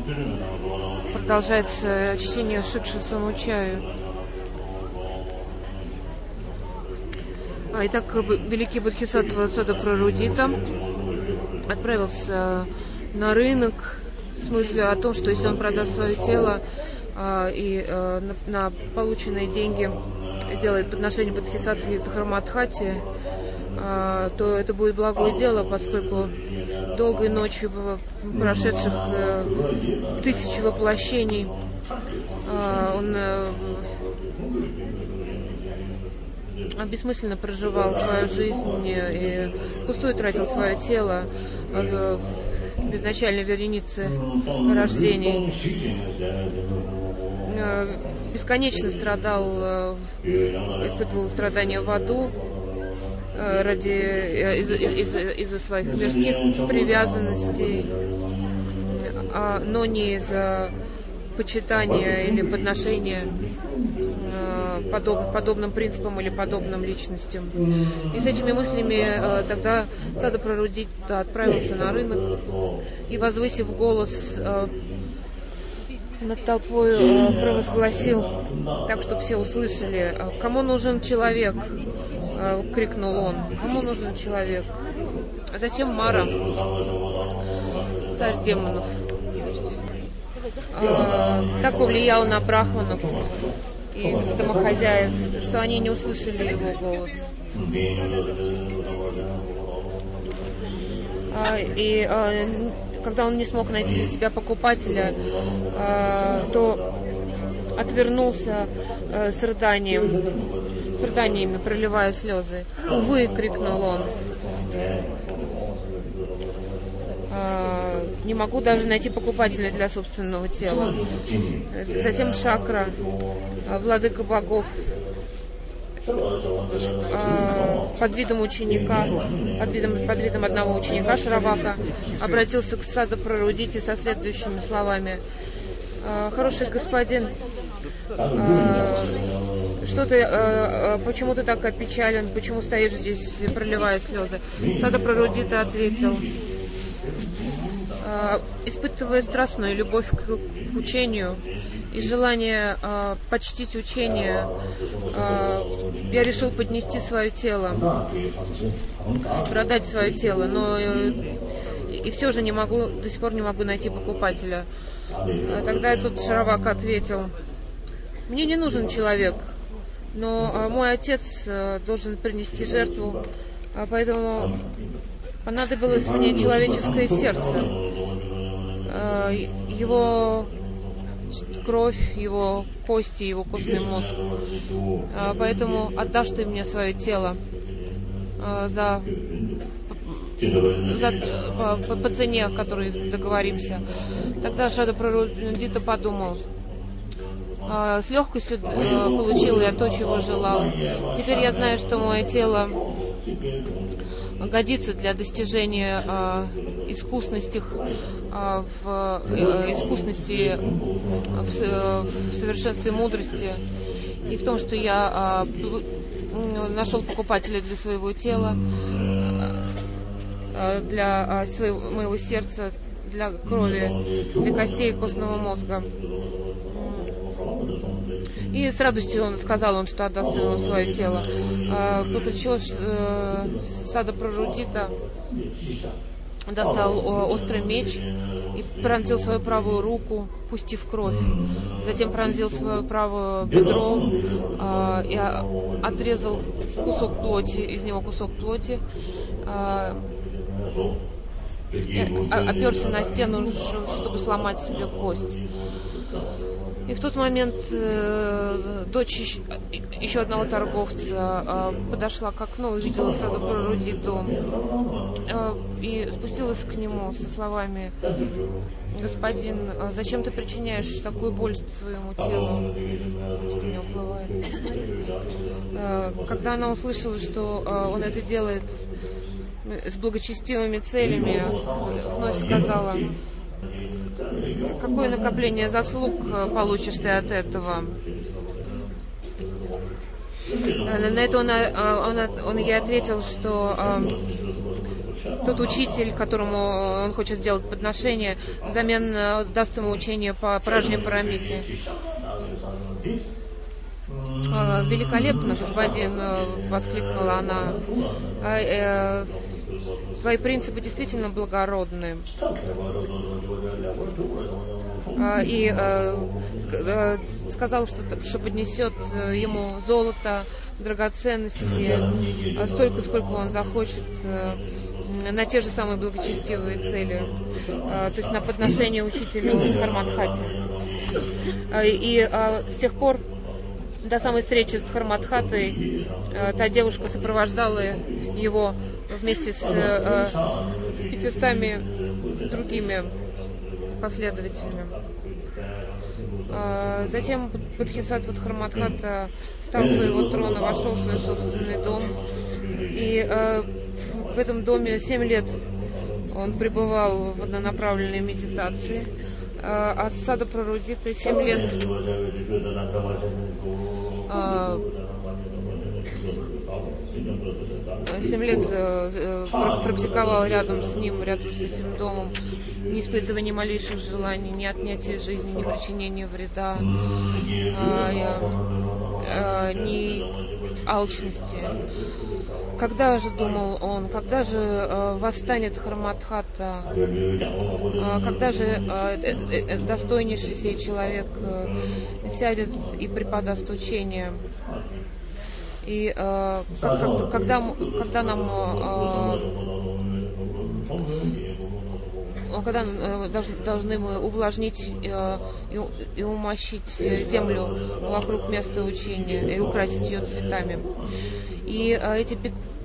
Продолжается чтение Шикша Самучаю. Итак, великий Бодхисаттва Садапрарудита отправился на рынок с мыслью о том, что если он продаст свое тело и на полученные деньги сделает подношение Бодхисаттве Дхармадхати, то это будет благое дело, поскольку долгой ночью, прошедших тысячи воплощений, он бессмысленно проживал свою жизнь и пустую тратил свое тело в безначальной веренице рождений. Бесконечно страдал, испытывал страдания в аду из-за своих мирских привязанностей, но не из-за почитания или подношения подобным принципам или подобным личностям. И с этими мыслями тогда Садапрарудита отправился на рынок и, возвысив голос, над толпой провозгласил, так, чтобы все услышали: «Кому нужен человек?» — крикнул он. «Кому нужен человек?» А затем Мара, царь демонов, так повлиял на брахманов и домохозяев, что они не услышали его голос. И когда он не смог найти для себя покупателя, то отвернулся с рыданиями, проливая слезы. «Увы!» — крикнул он. «Не могу даже найти покупателя для собственного тела». Затем Шакра, владыка богов, под видом одного ученика Шравака, обратился к Садапрарудите со следующими словами: «Хороший господин, почему ты так опечален, почему стоишь здесь, проливая слезы?» Садапрарудита ответил: «Испытывая страстную любовь к учению и желание почтить учение, я решил поднести свое тело, продать свое тело, но и все же до сих пор не могу найти покупателя». Тогда тут Шравак ответил: «Мне не нужен человек, но мой отец должен принести жертву, поэтому понадобилось мне человеческое сердце, его кровь, его кости, его костный мозг. Поэтому отдашь ты мне свое тело по цене, о которой договоримся». Тогда Садапрарудита подумал: с легкостью получил я то, чего желал. Теперь я знаю, что мое тело годится для достижения искусности в совершенстве мудрости и в том, что я нашел покупателя для своего тела, для моего сердца, для крови, для костей и костного мозга. И с радостью сказал, что отдаст ему свое тело. После чего Садапрарудита достал острый меч и пронзил свою правую руку, пустив кровь. Затем пронзил свое правое бедро и отрезал кусок плоти, из него кусок плоти, и оперся на стену, чтобы сломать себе кость. И в тот момент дочь еще одного торговца подошла к окну, увидела Садапрарудиту и спустилась к нему со словами: «Господин, зачем ты причиняешь такую боль своему телу?» Что мне уплывает. Когда она услышала, что он это делает с благочестивыми целями, вновь сказала: «Какое накопление заслуг получишь ты от этого?» На это он ей ответил, что тот учитель, которому он хочет сделать подношение, взамен даст ему учение по Пражне Парамите. «Великолепно, господин!» — воскликнула она. «Твои принципы действительно благородны». И сказал, что поднесет ему золото, драгоценности, столько, сколько он захочет, на те же самые благочестивые цели, то есть на подношение учителю Дхармадхати. И с тех пор, до самой встречи с Дхармадхатой, та девушка сопровождала его вместе с 500 другими последователями. Затем Бодхисаттва Дхармадхата встал с своего трона, вошел в свой собственный дом. И в этом доме 7 лет он пребывал в однонаправленной медитации. А Сада Прарудита 7 лет практиковал рядом с ним, рядом с этим домом, не испытывая ни малейших желаний, ни отнятия жизни, ни причинения вреда, ни алчности. Когда же, думал он, когда же восстанет Дхармадхата, когда же достойнейший сей человек сядет и преподаст учение? И когда должны мы увлажнить и умощить землю вокруг места учения и украсить ее цветами. И эти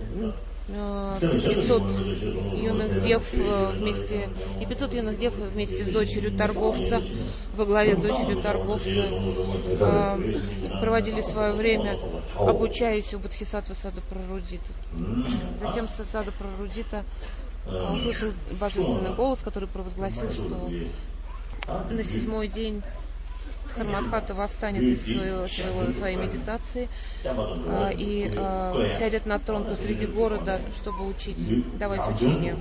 500 юных дев вместе с дочерью торговца, во главе с дочерью торговца, проводили свое время, обучаясь у Бодхисаттвы Сада Прарудиты. Затем Сада Прарудита услышал божественный голос, который провозгласил, что на 7-й день Дхармадхата восстанет из своей медитации и сядет на трон посреди города, чтобы учить, давать учение.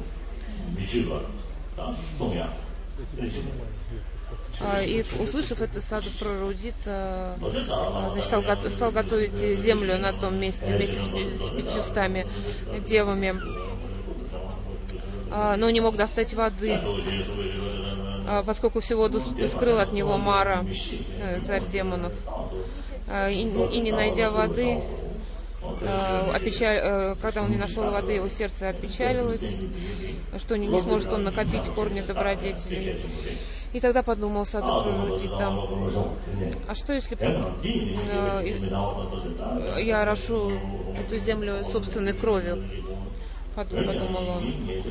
И, услышав это, Сада Прарудита стал готовить землю на том месте вместе с 500 девами, но не мог достать воды, поскольку всего скрыл от него Мара, царь демонов. И не найдя воды, когда он не нашел воды, его сердце опечалилось, что не сможет он накопить корни добродетелей. И тогда подумал Сада Прарудита: а что если я орошу эту землю собственной кровью? Подумал он.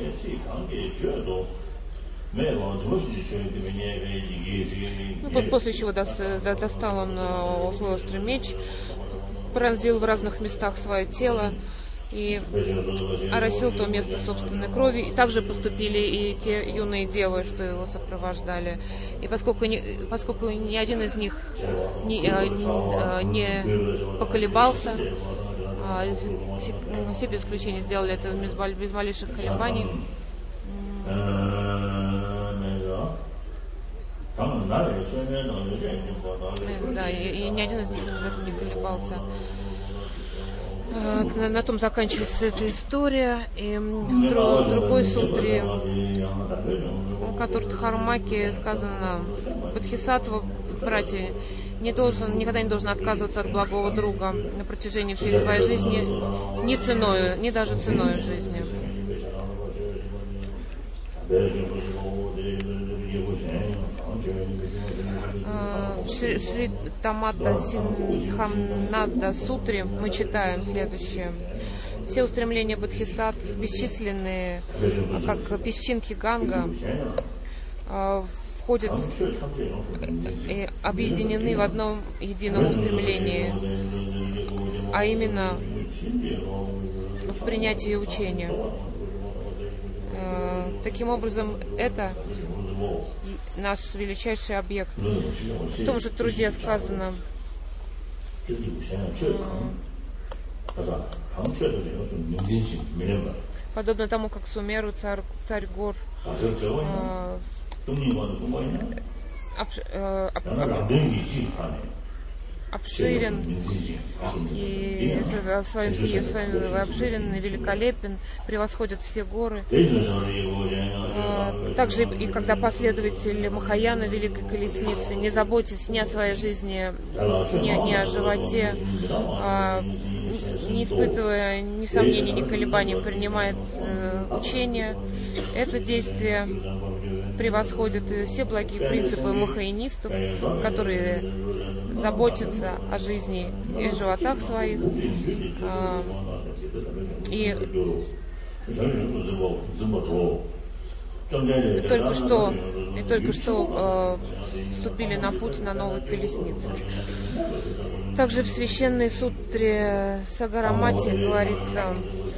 После чего достал он свой острый меч, пронзил в разных местах свое тело и оросил то место собственной крови. И также поступили и те юные девы, что его сопровождали. И поскольку ни один из них не поколебался, все без исключения сделали это без малейших колебаний, да, и ни один из них в этом не колебался. На том заканчивается эта история. И в другой сутре, который Дхармаки, сказано: Бодхисаттва, братья, никогда не должен отказываться от благого друга на протяжении всей своей жизни, ни даже ценою жизни. В Шри Тамата Синхамнада Сутре мы читаем следующее: все устремления бодхисаттв, бесчисленные, как песчинки Ганга, входят и объединены в одном едином устремлении, а именно в принятии учения. Таким образом, это наш величайший объект. В том же труде сказано: подобно тому, как Сумеру, царь гор, обширен и в своем обширен и великолепен, превосходит все горы. Также и когда последователи Махаяна Великой Колесницы, не заботясь ни о своей жизни, ни о животе, не испытывая ни сомнений, ни колебаний, принимает учение, это действие превосходит все благие принципы махаянистов, которые заботятся о жизни и животах своих, и только что вступили на путь на новой колеснице. Также в священной сутре Сагарамати говорится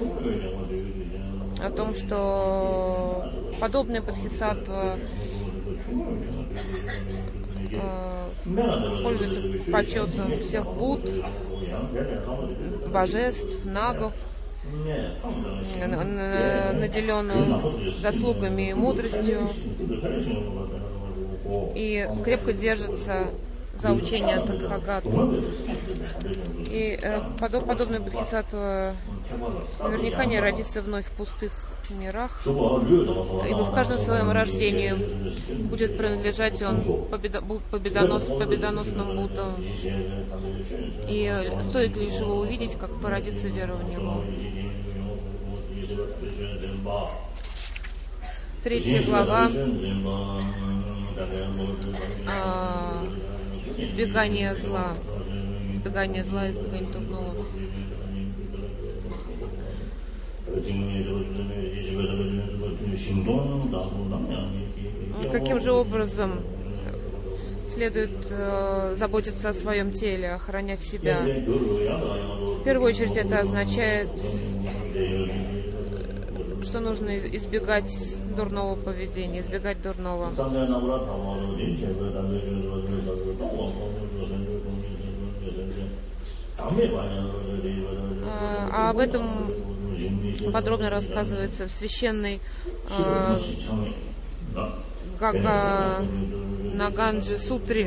о том, что подобные бодхисаттва пользуются почетом всех Будд, божеств, нагов, наделенных заслугами и мудростью, и крепко держатся за учение Тадхагата. И подобное бодхисаттва наверняка не родится вновь в пустых мирах, ибо в каждом своем рождении будет принадлежать он победоносным Буддам. И стоит лишь его увидеть, как породится вера в него. 3 глава. Избегание зла. Избегание зла, избегание дурного. Каким же образом следует заботиться о своем теле, охранять себя? В первую очередь это означает, что нужно избегать дурного поведения, избегать дурного. А об этом подробно рассказывается в священной Наганджи сутре.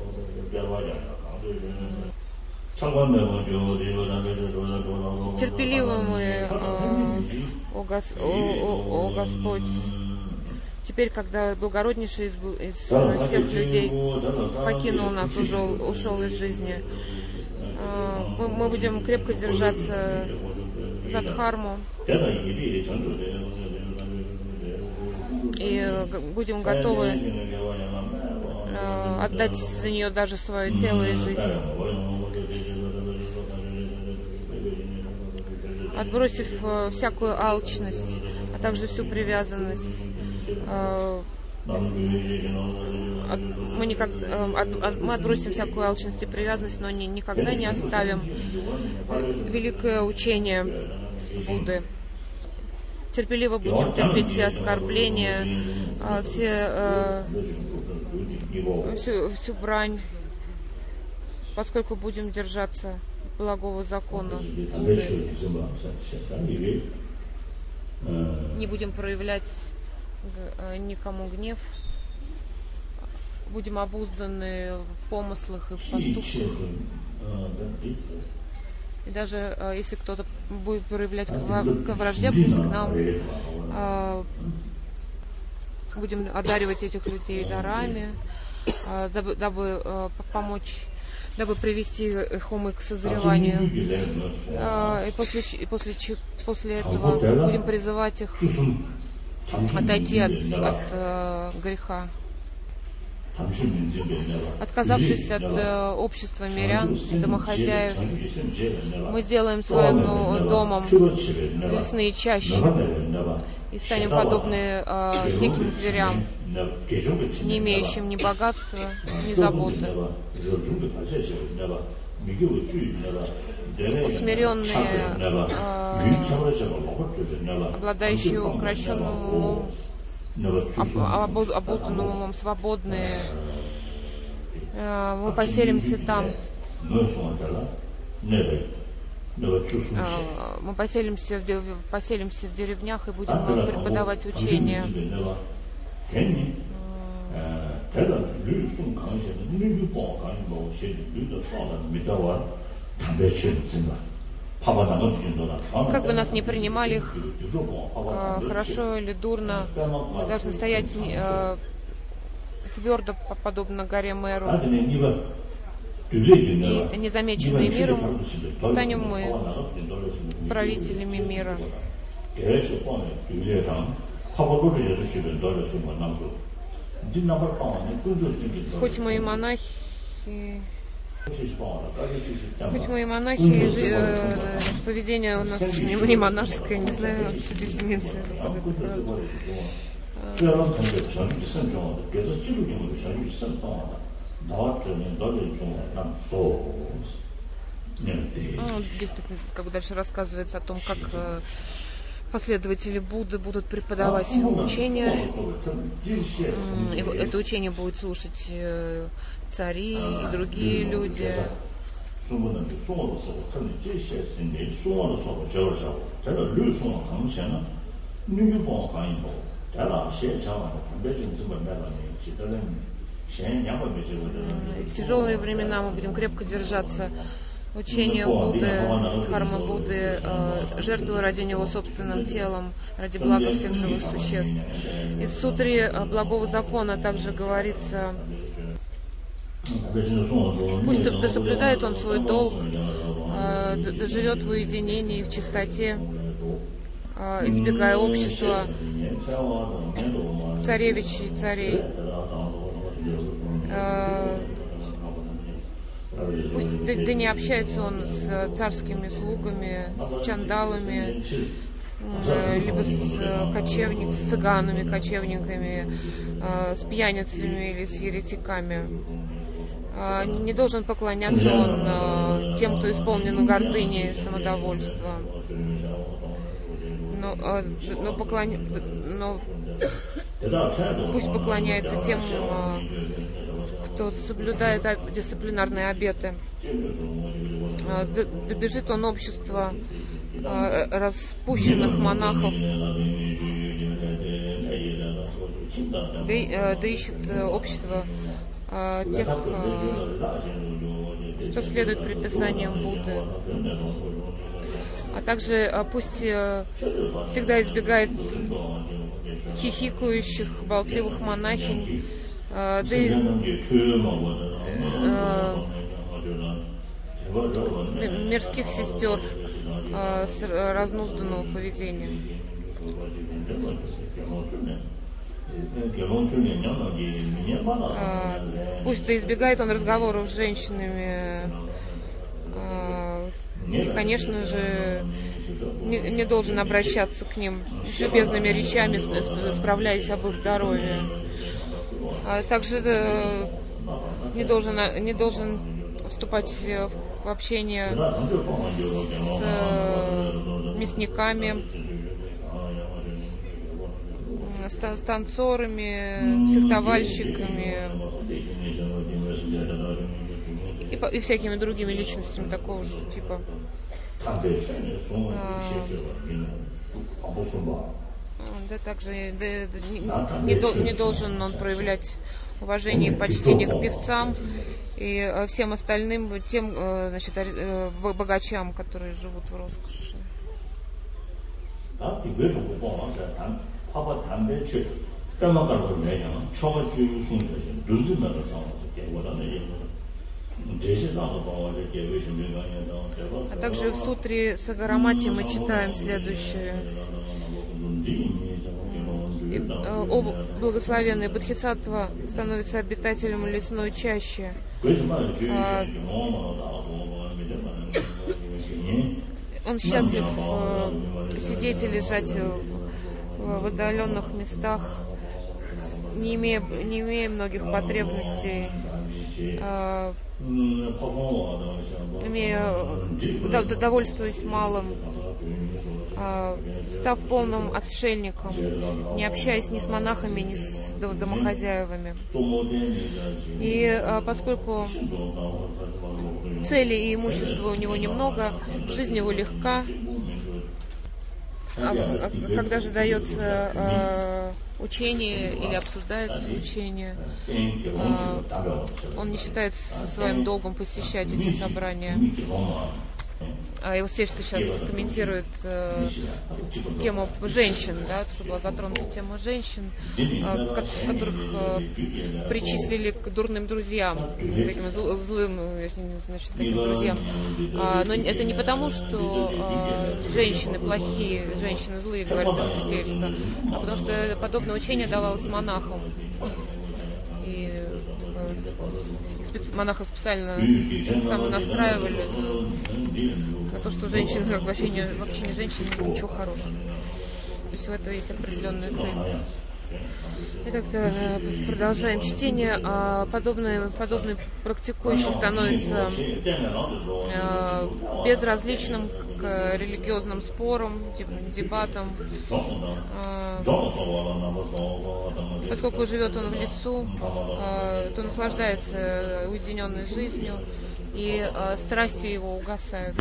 Терпеливы мы, о Господь, теперь, когда благороднейший из всех людей покинул нас, ушел из жизни, мы будем крепко держаться за дхарму и будем готовы отдать за нее даже свое тело и жизнь. Отбросив всякую алчность, а также всю привязанность, мы отбросим всякую алчность и привязанность, но никогда не оставим великое учение Будды. Терпеливо будем терпеть все оскорбления, всю брань, поскольку будем держаться благого закона Будды. Не будем проявлять никому гнев, будем обузданы в помыслах и в поступках. И даже если кто-то будет проявлять враждебность к нам, будем одаривать этих людей дарами, дабы помочь, дабы привести их умы к созреванию. И после этого будем призывать их отойти от греха. Отказавшись от общества мирян и домохозяев, мы сделаем своим домом лесные чащи и станем подобны диким зверям, не имеющим ни богатства, ни заботы. Усмиренные, обладающие укращенным умом, обузданным умом, свободные, мы поселимся там. Мы поселимся в деревнях и будем преподавать учения. Как бы нас ни принимали, хорошо или дурно, мы должны стоять твердо, подобно горе Мэру. И незамеченные миром станем мы правителями мира. Хоть мы и монахи, поведение у нас не монашеское, не знаю, что здесь имеется. Здесь как бы дальше рассказывается о том, как последователи Будды будут преподавать учение. Это учение будет слушать цари и другие люди. В тяжелые времена мы будем крепко держаться учения Будды, Дхармы Будды, жертвуя ради него собственным телом, ради блага всех живых существ. И в сутре благого закона также говорится: пусть соблюдает он свой долг, доживет в уединении и в чистоте, избегая общества царевичей и царей. Пусть да не общается он с царскими слугами, с чандалами, либо с цыганами, кочевниками, с пьяницами или с еретиками. Не должен поклоняться он тем, кто исполнен гордыней и самодовольства. Но пусть поклоняется тем, кто соблюдает дисциплинарные обеты. Добежит он общества распущенных монахов, да ищет общество тех, кто следует предписаниям Будды. А также пусть всегда избегает хихикающих, болтливых монахинь, мирских сестер с разнузданного поведения. Пусть да избегает он разговоров с женщинами. И, конечно же, не должен обращаться к ним с любезными речами, справляясь об их здоровье. Также не должен вступать в общение с мясниками, с танцорами, фехтовальщиками и всякими другими личностями такого же типа. Да, также не должен он проявлять уважение и почтение к певцам и всем остальным тем, значит, богачам, которые живут в роскоши. А также в сутре Сагарамати мы читаем следующее. Благословенный Бодхисаттва становится обитателем лесной чащи. Он счастлив сидеть и лежать в отдаленных местах, не имея многих потребностей, довольствуясь малым. став полным отшельником, не общаясь ни с монахами, ни с домохозяевами. И поскольку цели и имущества у него немного, жизнь его легка, когда же дается учение или обсуждается учение, он не считает своим долгом посещать эти собрания. Его свидетельство сейчас комментирует тему женщин, да, что была затронута тема женщин, которых причислили к дурным друзьям, таким злым, значит, таким друзьям. Но это не потому, что женщины плохие, женщины злые, говорит это свидетельство, а потому что подобное учение давалось монахам. И монахов специально самонастраивали на то, что женщины, в общении женщин ничего хорошего. То есть в этом есть определенная цель. Итак, продолжаем чтение. Подобный практикующий становится безразличным к религиозным спорам, дебатам. Поскольку живет он в лесу, то наслаждается уединенной жизнью, и страсти его угасают.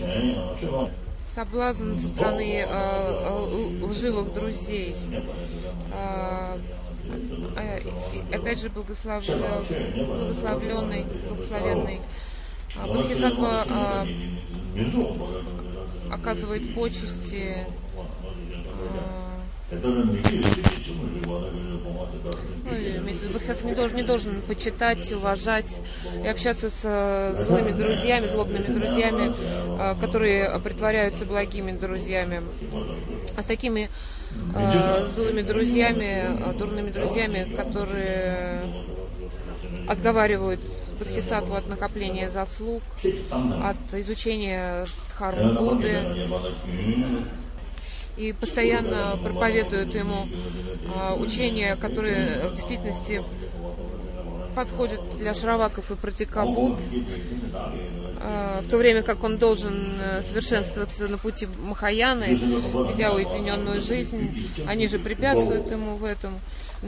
Соблазн со стороны лживых друзей. Опять же, благословенный Бодхисаттва оказывает почести Бодхисаттва не должен почитать, уважать и общаться с злыми друзьями, злобными друзьями, которые притворяются благими друзьями. А с такими злыми друзьями, дурными друзьями, которые отговаривают Бодхисаттву от накопления заслуг, от изучения Дхармы Будды, и постоянно проповедуют ему учения, которые в действительности подходят для шраваков и пратикабут, в то время как он должен совершенствоваться на пути Махаяны, ведя уединенную жизнь. Они же препятствуют ему в этом,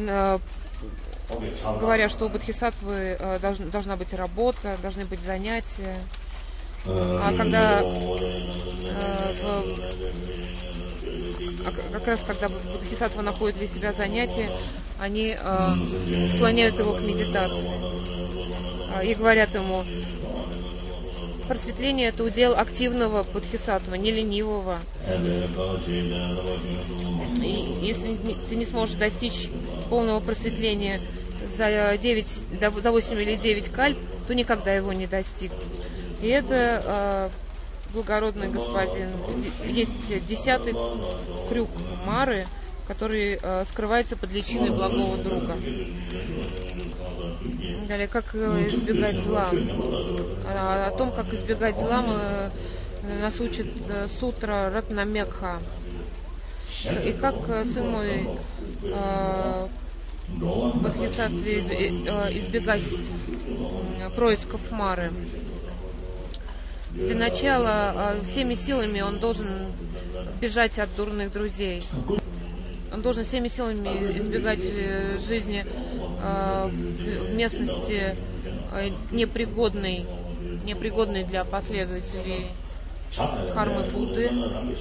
говоря, что у Бодхисаттвы должна быть работа, должны быть занятия. А когда как раз когда Бодхисаттва находит для себя занятия, они склоняют его к медитации и говорят ему: просветление — это удел активного Бодхисаттвы, не ленивого. И если ты не сможешь достичь полного просветления за 8 или 9 кальп, то никогда его не достигнешь. И это благородный господин. Есть 10-й крюк Мары, который скрывается под личиной благого друга. Далее, как избегать зла. О том, как избегать зла, нас учит сутра Ратнамекха. И как сын мой Бодхисаттве избегать происков Мары. Для начала всеми силами он должен бежать от дурных друзей. Он должен всеми силами избегать жизни в местности непригодной для последователей Дхармы Будды.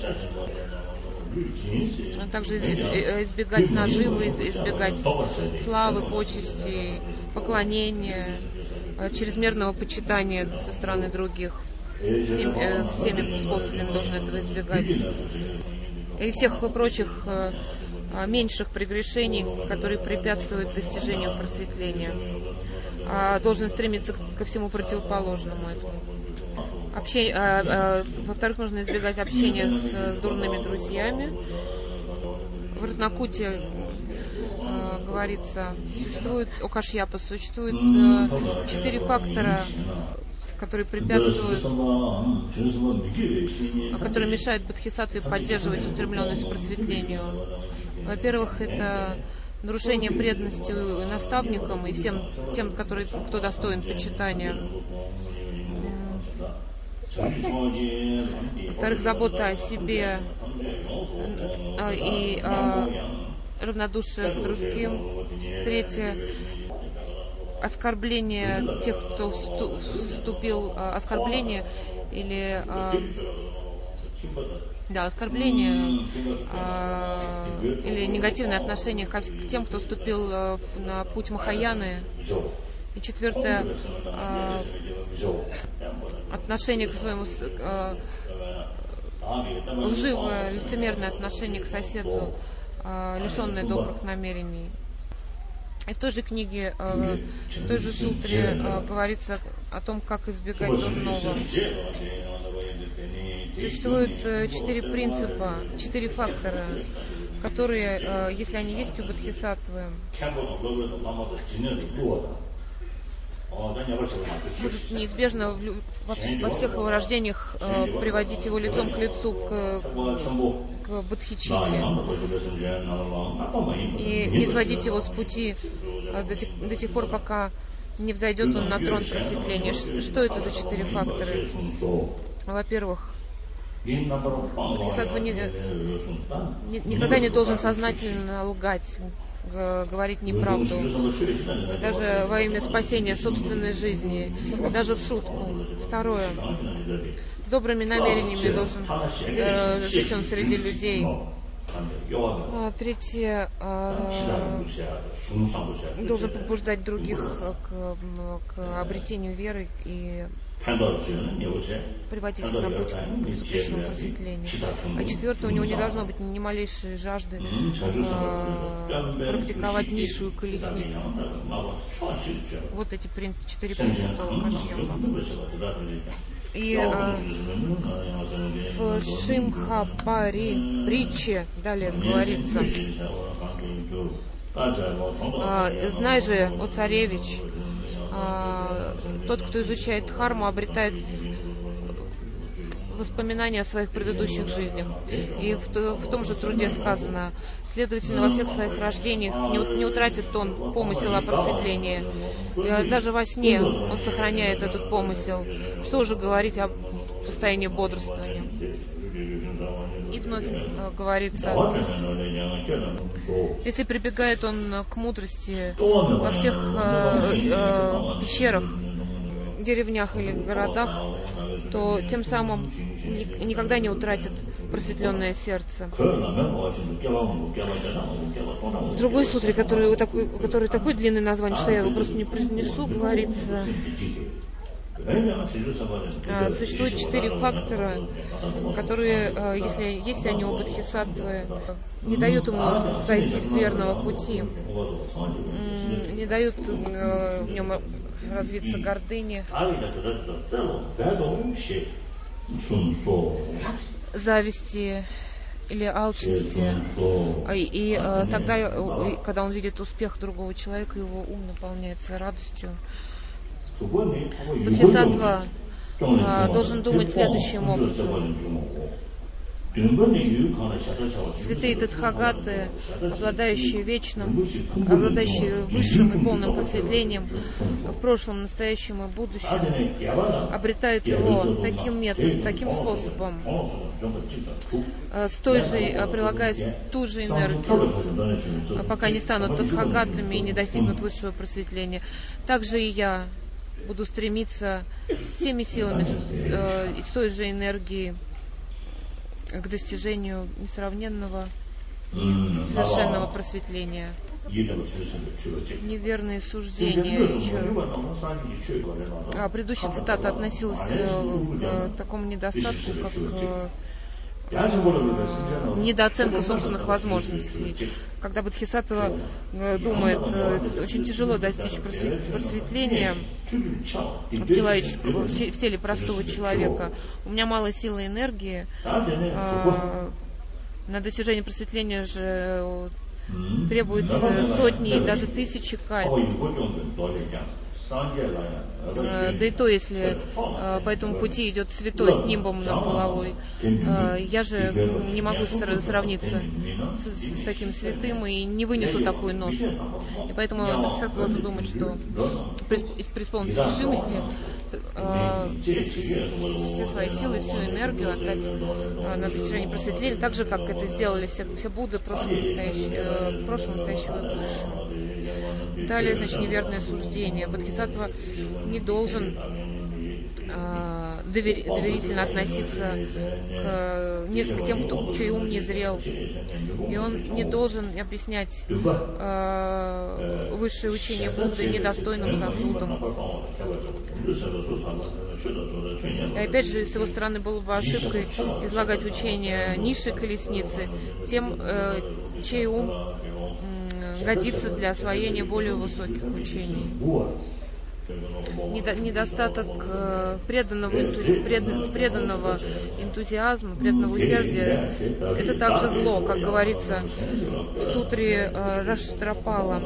А также избегать наживы, избегать славы, почестей, поклонения, чрезмерного почитания со стороны других. Всеми способами должен этого избегать. И всех прочих меньших прегрешений, которые препятствуют достижению просветления. Должен стремиться ко всему противоположному этому. Во-вторых, нужно избегать общения с дурными друзьями. В Ратнакуте говорится, существует 4 фактора, которые препятствуют, которые мешают Бодхисаттве поддерживать устремленность к просветлению. Во-первых, это нарушение преданности наставникам и всем тем, кто достоин почитания. Во-вторых, забота о себе и равнодушие к другим. Третье, оскорбление тех, кто вступил, оскорбление или оскорбление или негативное отношение к тем, кто вступил на путь Махаяны. И четвертое, отношение к своему лживое, лицемерное отношение к соседу, лишенное добрых намерений. И в той же книге, в той же сутре говорится о том, как избегать дурного. Существует 4 принципа, 4 фактора, которые, если они есть у бодхисаттвы, будут неизбежно во всех его рождениях приводить его лицом к лицу к бодхичите и не сводить его с пути до тех пор, пока не взойдет он на трон просветления. Что это за 4 фактора? Во-первых, бодхисаттва никогда не должен сознательно лгать, говорить неправду, даже во имя спасения собственной жизни, даже в шутку. Второе, с добрыми намерениями должен жить он среди людей. Третье, должен побуждать других к обретению веры и приводить их на путь к вечному просветлению. А четвертое, у него не должно быть ни малейшей жажды практиковать низшую колесницу. Вот эти 4 принципа Кашьяпа. И в Шимхапари притче далее говорится: «Знай же, о царевич, тот, кто изучает дхарму, обретает воспоминания о своих предыдущих жизнях». И в том же труде сказано: следовательно, во всех своих рождениях не утратит он помысел о просветлении. И даже во сне он сохраняет этот помысел. Что уже говорить о состоянии бодрствования. И вновь говорится: если прибегает он к мудрости во всех пещерах, деревнях или городах, то тем самым никогда не утратит просветленное сердце. В другой сутре, который такое длинное название, что я его просто не произнесу, говорится: существует 4 фактора, которые, если они у бодхисаттвы, не дают ему сойти с верного пути, не дают в нем развиться гордыне, зависти или алчности. И тогда, когда он видит успех другого человека, его ум наполняется радостью. Бодхисаттва должен думать следующим образом: святые тадхагаты, обладающие вечным, обладающие высшим и полным просветлением в прошлом, настоящем и будущем, обретают его таким методом, таким способом, прилагая ту же энергию, пока не станут тадхагатами и не достигнут высшего просветления. Также и я буду стремиться всеми силами с той же энергией к достижению несравненного и совершенного просветления. Неверные суждения. Предыдущая цитата относилась к такому недостатку, как недооценка собственных возможностей. Когда бодхисаттва думает, очень тяжело достичь просветления в теле простого человека. У меня мало силы и энергии. На достижение просветления же требуется сотни и даже тысячи кальп. Да и то, если по этому пути идет святой с нимбом над головой, я же не могу сравниться с таким святым и не вынесу такую ношу. И поэтому человек должен думать, что преисполниться решимости, все свои силы, всю энергию отдать на достижение просветления, так же, как это сделали все Будды прошлого, настоящего и будущего. Далее, значит, неверное суждение. Бодхисаттва не должен доверительно относиться к тем, чей ум не зрел. И он не должен объяснять высшее учение Будды недостойным сосудом. И опять же, с его стороны было бы ошибкой излагать учение низшей колесницы тем, чей ум годится для освоения более высоких учений. Недостаток преданного энтузиазма, преданного усердия – это также зло, как говорится в сутре Раштрапала.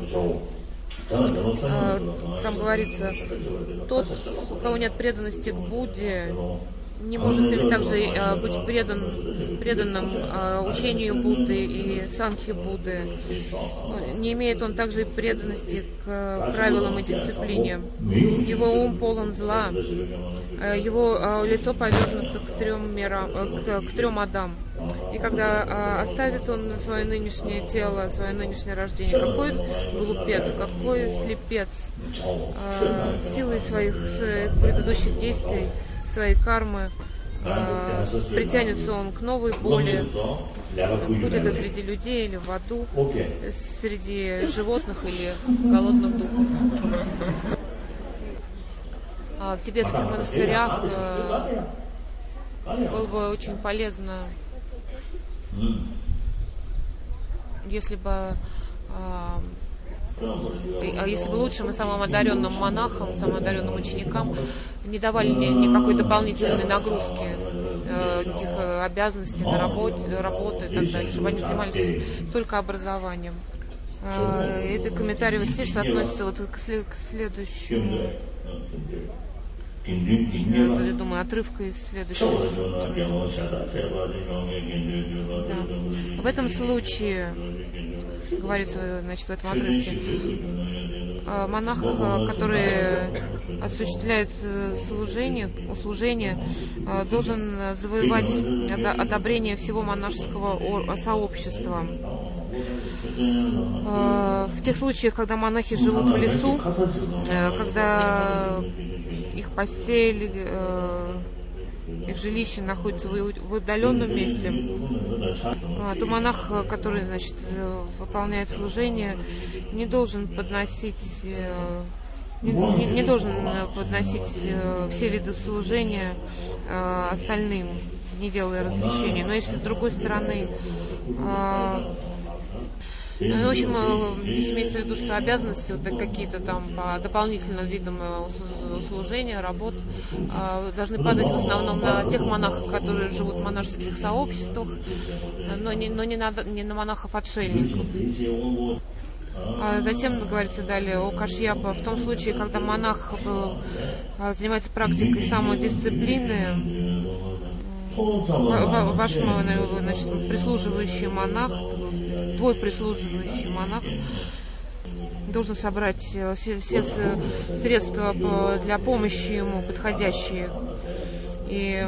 Там говорится, тот, у кого нет преданности к Будде, не может ли также быть преданным учению Будды и Санхи Будды. Не имеет он также и преданности к правилам и дисциплине. Его ум полон зла, его лицо повернуто к трем адам. И когда оставит он свое нынешнее тело, свое нынешнее рождение, какой глупец, какой слепец, силой своих предыдущих действий, своей кармы, притянется он к новой боли, будь это среди людей или в аду, среди животных или голодных духов. В тибетских монастырях было бы очень полезно, если бы лучшим и самым одаренным монахам, самым одаренным ученикам не давали никакой дополнительной нагрузки, никаких обязанностей на работе и так далее, чтобы они занимались только образованием. Это комментарий Василия относится вот к следующему. Я думаю, отрывка из следующего. Да. В этом случае, говорится, значит, в этом отрывке, монах, который осуществляет услужение, должен завоевать одобрение всего монашеского сообщества. В тех случаях, когда монахи живут в лесу, когда их постель, их жилище находится в удаленном месте, то монах, который, значит, выполняет служение, не должен подносить все виды служения остальным, не делая развлечений. Но если с другой стороны, в общем, здесь имеется в виду, что обязанности вот какие-то там по дополнительным видам служения, работ должны падать в основном на тех монахов, которые живут в монашеских сообществах, но не на монахов-отшельников. Затем говорится далее о Кашьяпа. В том случае, когда монах занимается практикой самодисциплины, ваш, значит, прислуживающий монах, твой прислуживающий монах должен собрать все средства для помощи ему подходящие, и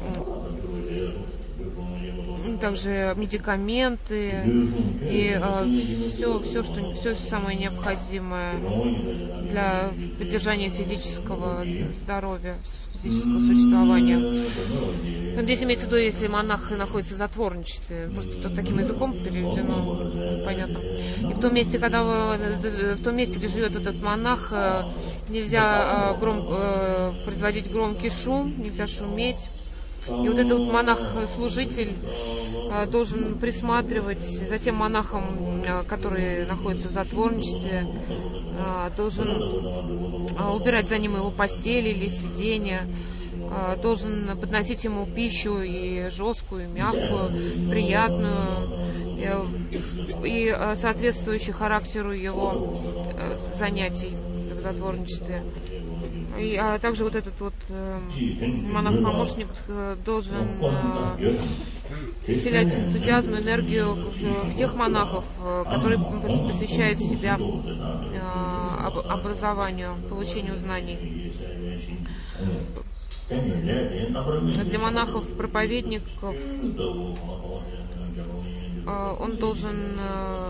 также медикаменты и все самое необходимое для поддержания физического здоровья, физического существования. Но здесь имеется в виду, если монах находится в затворничестве, просто это таким языком переведено, понятно. И в том месте, где живет этот монах, нельзя производить громкий шум, нельзя шуметь. И вот этот вот монах-служитель должен присматривать за тем монахом, который находится в затворничестве, должен убирать за ним его постель или сиденье, должен подносить ему пищу и жесткую, и мягкую, приятную, и соответствующую характеру его занятий в затворничестве. А также вот этот вот монах-помощник должен вселять энтузиазм, энергию в тех монахов, которые посвящают себя образованию, получению знаний. Для монахов-проповедников он должен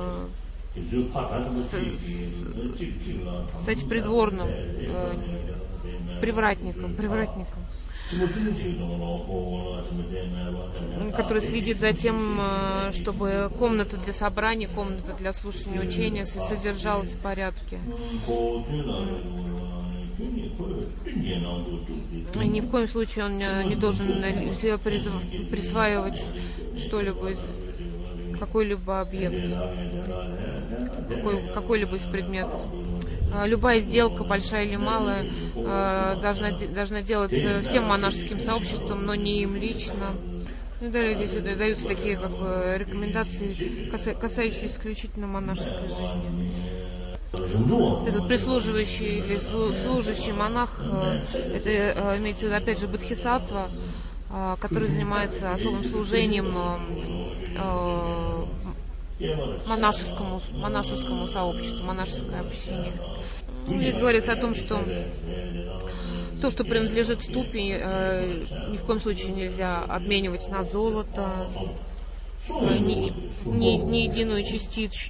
стать придворным, привратником, который следит за тем, чтобы комната для собраний, комната для слушания учения содержалась в порядке. И ни в коем случае он не должен себе присваивать что-либо, какой-либо объект, какой-либо из предметов. Любая сделка, большая или малая, должна делаться всем монашеским сообществом, но не им лично. И далее здесь даются такие рекомендации, касающиеся исключительно монашеской жизни. Этот прислуживающий или служащий монах, это имеется в виду, опять же, бодхисаттва, который занимается особым служением монашескому сообществу, монашеской общине. Здесь говорится о том, что то, что принадлежит ступе, ни в коем случае нельзя обменивать на золото, ни единую частицу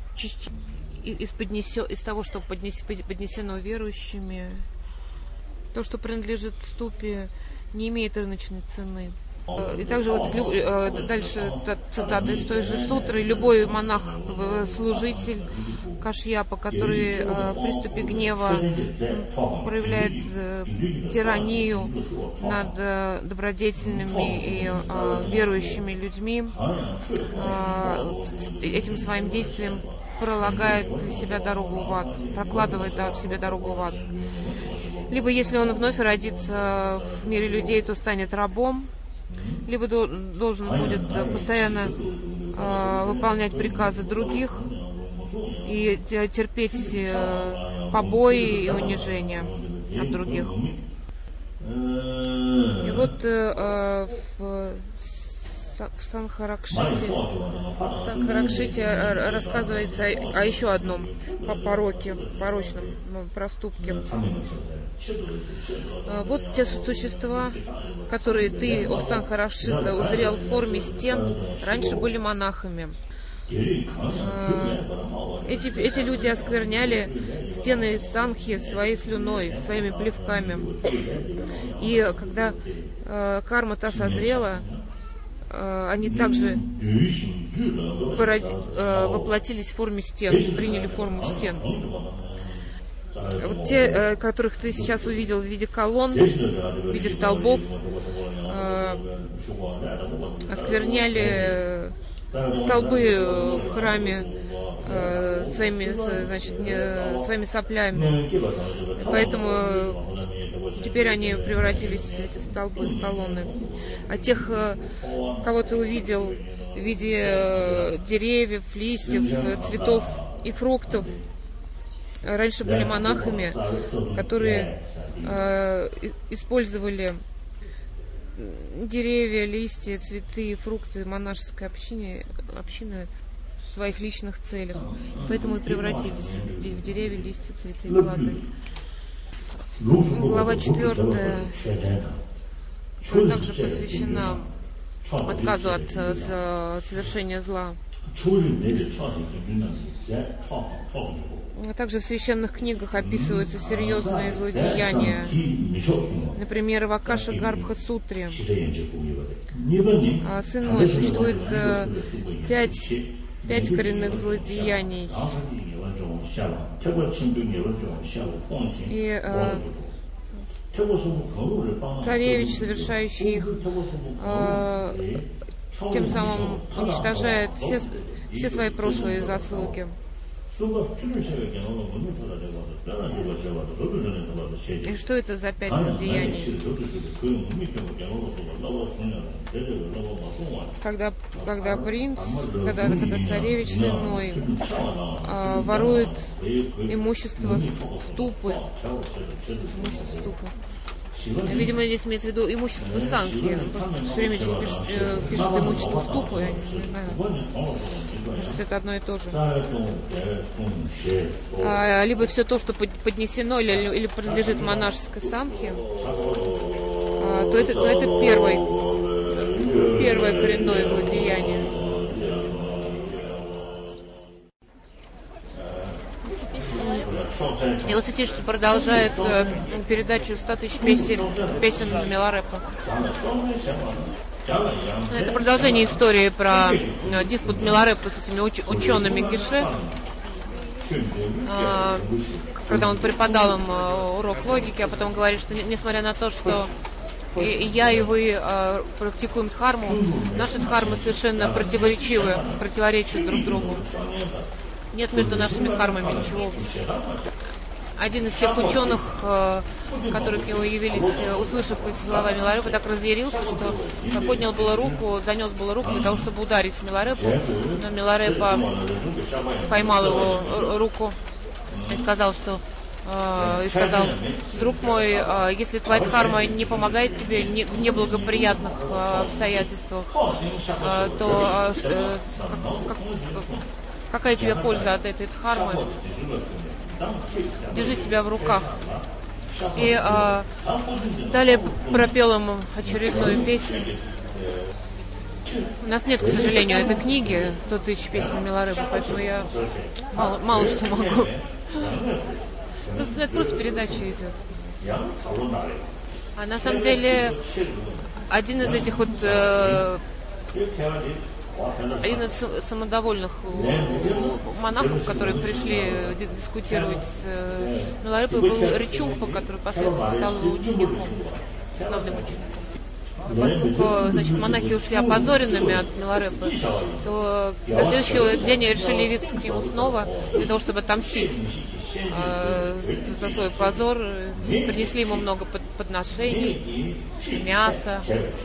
из того, что поднесено верующими. То, что принадлежит ступе, не имеет рыночной цены. И также вот дальше цитата из той же сутры: любой монах-служитель Кашьяпа, который в приступе гнева проявляет тиранию над добродетельными и верующими людьми, этим своим действием пролагает для себя дорогу в ад, прокладывает себе дорогу в ад. Либо если он вновь родится в мире людей, то станет рабом, либо должен будет постоянно выполнять приказы других и терпеть побои и унижения от других. И вот в Санхаракшите рассказывается о еще одном порочном проступке. Вот те существа, которые ты, о Санхаракшита, узрел в форме стен, раньше были монахами. Эти люди оскверняли стены Санхи своей слюной, своими плевками. И когда карма та созрела, они также воплотились в форме стен, приняли форму стен. Вот те, которых ты сейчас увидел в виде колонн, в виде столбов, оскверняли столбы в храме своими соплями. Поэтому теперь они превратились, эти столбы, в колонны. А тех, кого ты увидел в виде деревьев, листьев, цветов и фруктов, раньше были монахами, которые использовали деревья, листья, цветы, фрукты монашеской общины в своих личных целях. Поэтому и превратились в деревья, листья, цветы и плоды. Глава 4 также посвящена отказу от совершения зла. Также в священных книгах описываются серьезные злодеяния. Например, в Акаша-Гарбха-сутре: «Сын мой, существует 5 коренных злодеяний. И царевич, совершающий их, тем самым уничтожает все свои прошлые заслуги. И что это за 5 злодеяний? Когда царевич сын мой ворует имущество ступы. Видимо, здесь имеется в виду имущество Санхи. Все время здесь пишут имущество ступы. Я не знаю, что это одно и то же. Либо все то, что поднесено или принадлежит монашеской Санхе, то это первое коренное злодеяние. Его святейшество продолжает передачу 100 тысяч песен Миларепа. Это продолжение истории про диспут Миларепа с этими учеными Геше, когда он преподал им урок логики, а потом говорит, что несмотря на то, что я и вы практикуем дхарму, наши дхармы совершенно противоречат друг другу. Нет между нашими дхармами ничего общего. Один из тех ученых, которые к нему явились, услышав эти слова Миларепа, так разъярился, что занес было руку для того, чтобы ударить Миларепу, но Миларепа поймал его руку и сказал, друг мой, если твоя дхарма не помогает тебе в неблагоприятных обстоятельствах, то какая тебе польза от этой дхармы? Держи себя в руках. И далее пропел ему очередную песню. У нас нет, к сожалению, этой книги 100 тысяч песен Миларепа, поэтому я мало что могу. Это просто передача идет. А на самом деле один из этих один из самодовольных монахов, которые пришли дискутировать с Миларепой, был Ричунгпа, который впоследствии стал его учеником, основным учеником. Поскольку, монахи ушли опозоренными от Миларепы, то на следующий день решили явиться к нему снова для того, чтобы отомстить за свой позор. Принесли ему много подношений, мяса.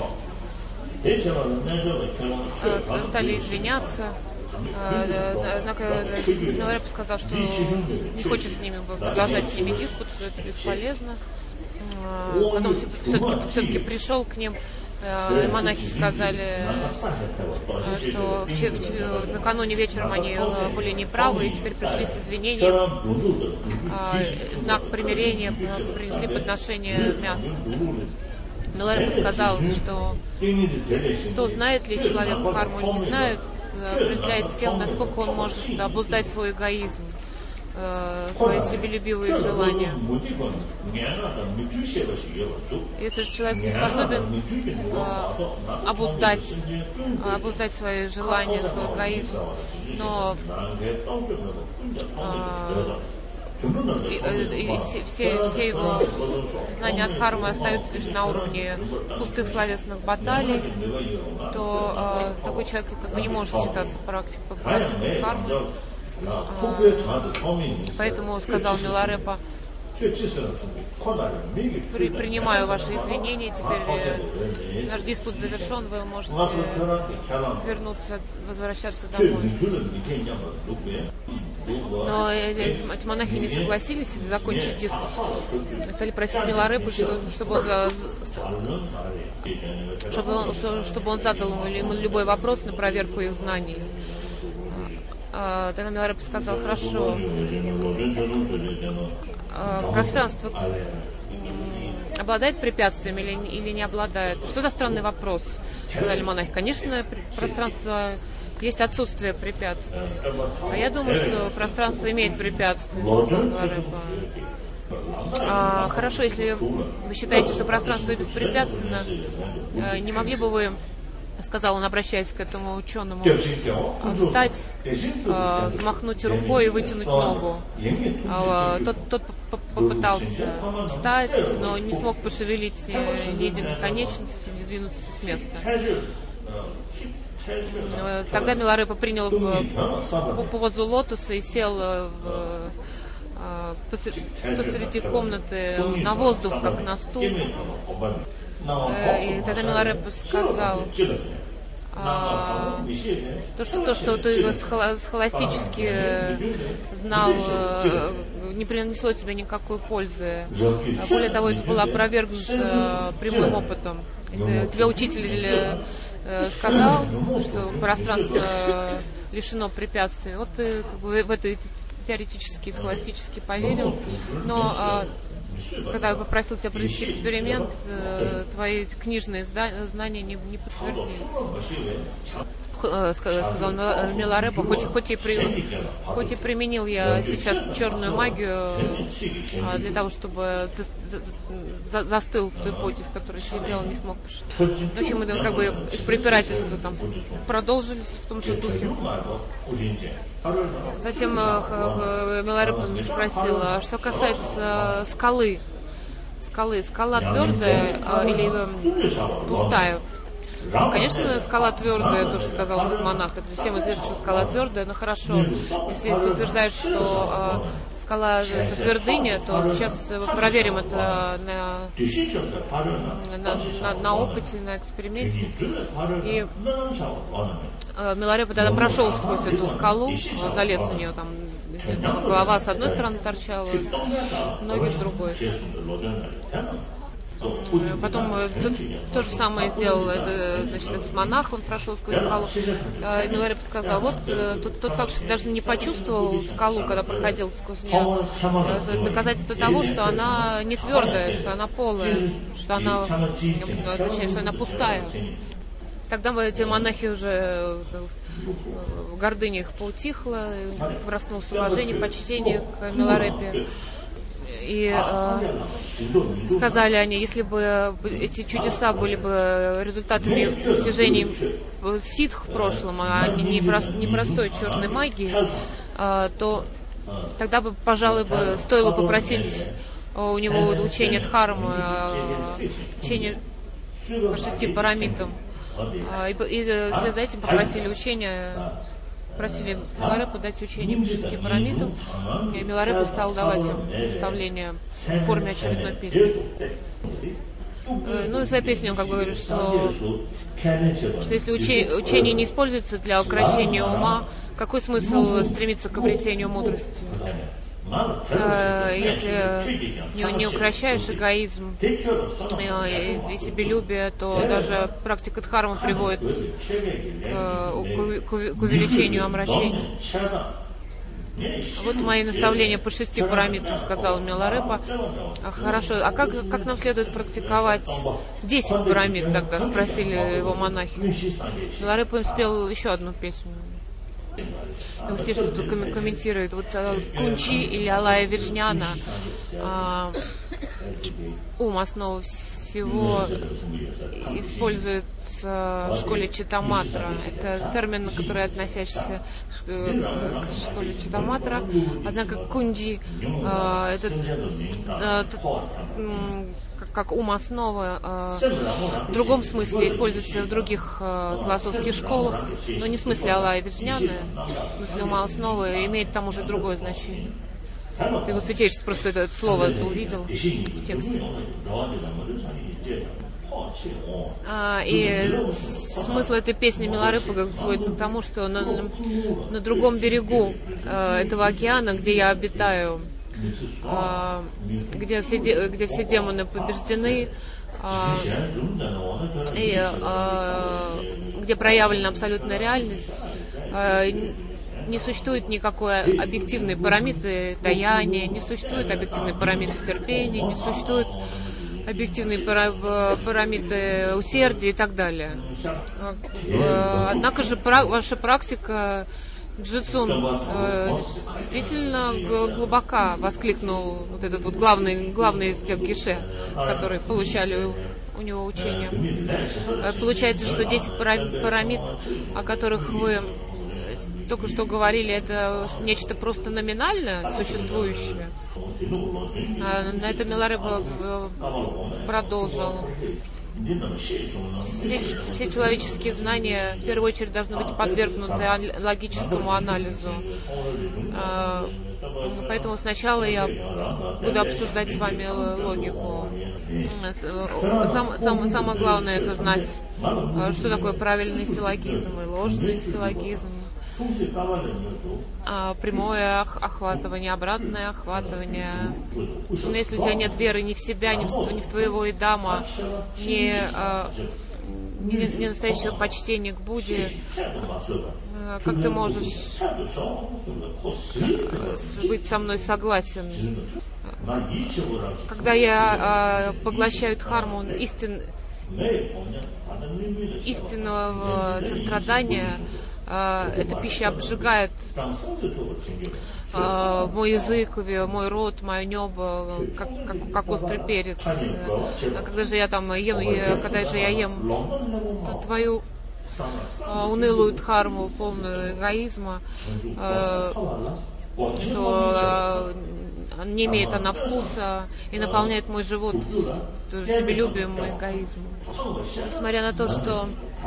Стали извиняться. Однако Миларепа сказал, что не хочет с ними продолжать с ними диспут, что это бесполезно. Потом все-таки пришел к ним. Монахи сказали, что накануне вечером они были неправы, и теперь пришли с извинением. В знак примирения принесли подношение мяса. Миларепа сказал, что кто знает ли человек дхарму или не знает, определяется тем, насколько он может обуздать свой эгоизм, свои себелюбивые желания. Если же человек не способен обуздать свои желания, свой эгоизм, но все его знания от дхармы остаются лишь на уровне пустых словесных баталий, то такой человек не может считаться практиком дхармы. Поэтому сказал Миларепа: принимаю ваши извинения, теперь наш диспут завершен, вы можете возвращаться домой. Но эти монахи не согласились закончить диспут. Стали просить Миларепу, чтобы он задал ему любой вопрос на проверку их знаний. Тогда Миларепа сказал: хорошо, пространство обладает препятствиями или не обладает? Что за странный вопрос? Сказали монахи: конечно, пространство есть отсутствие препятствий. А я думаю, что пространство имеет препятствия, сказал Миларепа. Хорошо, если вы считаете, что пространство беспрепятственно, не могли бы вы, сказал он, обращаясь к этому ученому, встать, взмахнуть рукой и вытянуть ногу. Тот попытался встать, но не смог пошевелить ни единой конечностью, не сдвинуться с места. Тогда Миларепа принял позу лотоса и сел посреди комнаты на воздух, как на стул. И тогда Миларепа сказал: то, что ты схоластически знал, не принесло тебе никакой пользы. Более того, это было опровергнуто прямым опытом. Если тебе учитель сказал, что пространство лишено препятствий, вот ты в это теоретически и схоластически поверил, но когда я попросил тебя провести эксперимент, твои книжные знания не подтвердились. Сказал Миларепа, хоть и применил я сейчас черную магию для того, чтобы ты застыл в той позе, в которой сидел, не смог. В общем, мы как бы препирательства там продолжились в том же духе. Затем Миларепа спросил, что касается скалы. Скала твердая или пустая? Конечно, скала твердая, тоже сказал монах. Это всем известно, что скала твердая, но хорошо. Если ты утверждаешь, что скала это твердыня, то сейчас проверим это на опыте, на эксперименте. И Миларепа тогда прошел сквозь эту скалу, залез в нее, там голова с одной стороны торчала, ноги с другой. Потом то же самое сделал этот монах, он прошел сквозь скалу. Миларепа сказал: вот тот факт, что ты даже не почувствовал скалу, когда проходил сквозь нее, доказательство того, что она не твердая, что она полая, что она пустая. Тогда эти монахи уже, гордыня их поутихла, проснулось уважение, почтение к Миларепе. И сказали они, если бы эти чудеса были бы результатами достижений ситх в прошлом, а не простой черной магии, то тогда бы, пожалуй, стоило попросить у него учение Дхармы, учение по 6 парамитам. И вслед за этим попросили учения. Просили Миларепу дать учение по 6 парамитам, и Миларепа стал давать им наставления в форме очередной песни. Ну и в своей песне он как бы говорит, что если учение не используется для укрощения ума, какой смысл стремиться к обретению мудрости? Если не укрощаешь эгоизм и себелюбие, то даже практика Дхармы приводит к увеличению омрачения. Вот мои наставления по 6 парамитрам, сказал Миларепа. Хорошо, а как нам следует практиковать 10 парамит тогда, спросили его монахи. Миларепа им спел еще одну песню. Все, что тут комментирует, вот Кунчи или Алая Виджняна, ум, основа всего, используется в школе Читаматра. Это термин, который относящийся к школе Читаматра. Однако Кунджи это как ум основа в другом смысле используется в других философских школах, но не в смысле Алая Виджняна, в смысле ума основы, имеет там уже другое значение. Его святейшество просто это слово увидел в тексте. И смысл этой песни Миларепа сводится к тому, что на другом берегу этого океана, где я обитаю, где все демоны побеждены, и где проявлена абсолютная реальность, не существует никакой объективной парамиты даяния, не существует объективной парамиты терпения, не существует объективные параметры усердия и так далее. Однако же ваша практика Джитсун действительно глубока, воскликнул вот этот вот главный из тех гише, которые получали у него учение. Получается, что 10 парамит, о которых вы только что говорили, это нечто просто номинальное, существующее. На это Миларепа продолжил. Все человеческие знания в первую очередь должны быть подвергнуты логическому анализу. Поэтому сначала я буду обсуждать с вами логику. Самое главное это знать, что такое правильный силлогизм и ложный силлогизм. Прямое охватывание, обратное охватывание. Но если у тебя нет веры ни в себя, ни в твоего идама, ни настоящего почтения к Будде, как ты можешь быть со мной согласен? Когда я поглощаю дхарму истинного сострадания, эта пища обжигает мой язык, мой рот, мое небо, как острый перец. Когда же я ем твою унылую дхарму, полную эгоизма, что не имеет она вкуса и наполняет мой живот себелюбием и эгоизмом. Несмотря на то, что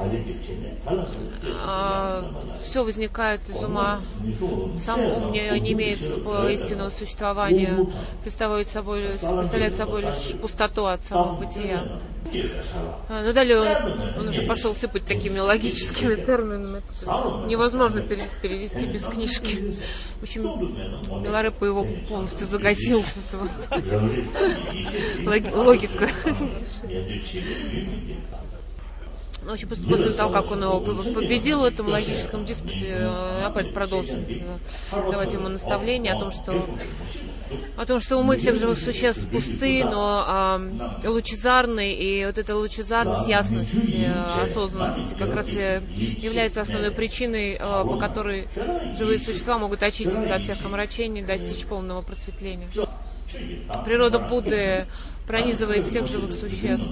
все возникает из ума, сам ум не имеет истинного существования, представляет собой лишь пустоту от самого бытия. Но далее он уже пошел сыпать такими логическими терминами. Невозможно перевести без книжки. В общем, Миларепа его полностью загасил. Логика. В общем, после того, как он его победил в этом логическом диспуте, опять продолжил давать ему наставления о том, что умы всех живых существ пусты, но лучезарны, и вот эта лучезарность, ясность, осознанность как раз и является основной причиной, по которой живые существа могут очиститься от всех омрачений, достичь полного просветления. Природа Будды пронизывает всех живых существ.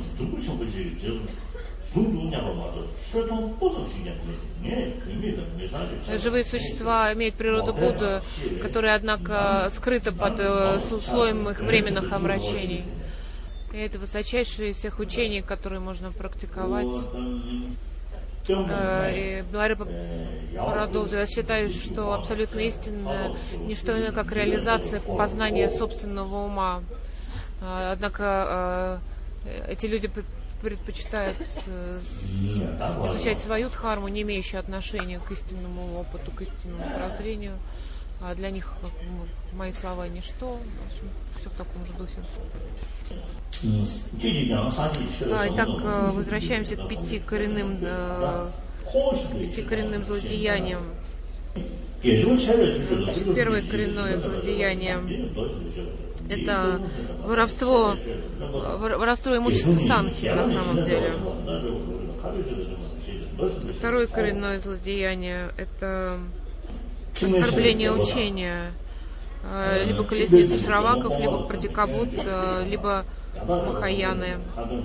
Живые существа имеют природу Будды, которая, однако, скрыта под слоем их временных омрачений. И это высочайшее из всех учений, которые можно практиковать. И Миларепа продолжил: я считаю, что абсолютно истинно не что иное, как реализация познания собственного ума. Однако эти люди предпочитают изучать свою дхарму, не имеющую отношения к истинному опыту, к истинному прозрению. А для них мои слова ничто. В общем, все в таком же духе. Итак, возвращаемся к пяти коренным злодеяниям. Первое коренное злодеяние — это воровство имущества санхи на самом деле. Второе коренное злодеяние — это оскорбление учения, либо колесницы Шраваков, либо Прадикабут, либо Махаяны.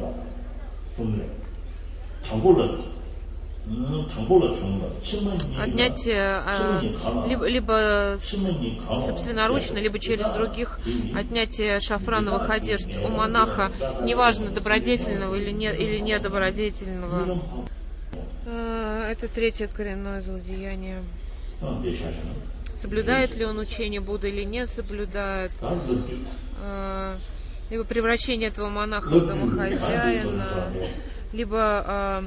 Отнятие либо собственноручно, либо через других, отнятие шафрановых одежд у монаха, неважно, добродетельного или недобродетельного. Это третье коренное злодеяние. Соблюдает ли он учение Будды или не соблюдает, либо превращение этого монаха в домохозяина, либо